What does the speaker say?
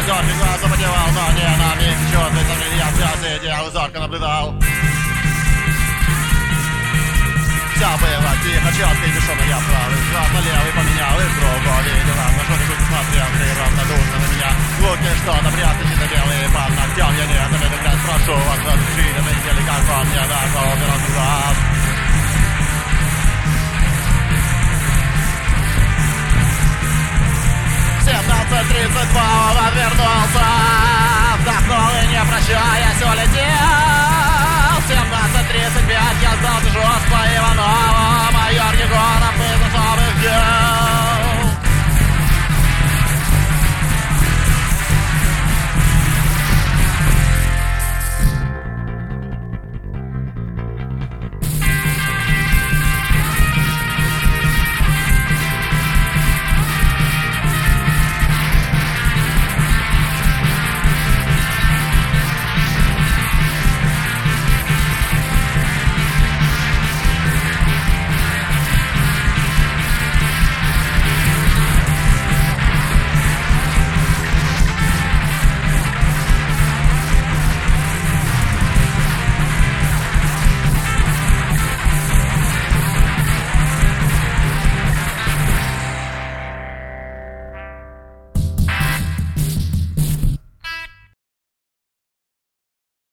зоркий глаз подевал, но не на миг черный замер я связь идеал, зорко наблюдал. Все было тихо, четко и бесшумно я правый взгляд на левый поменял и другого видел. На что-нибудь смотрел, ты равнодушно на меня. Луки что-то прятать, на белые под ногтем. Я не заметил взгляд, прошу вас, разрешите, налетели, как по мне, да, убирал глаз. 17:32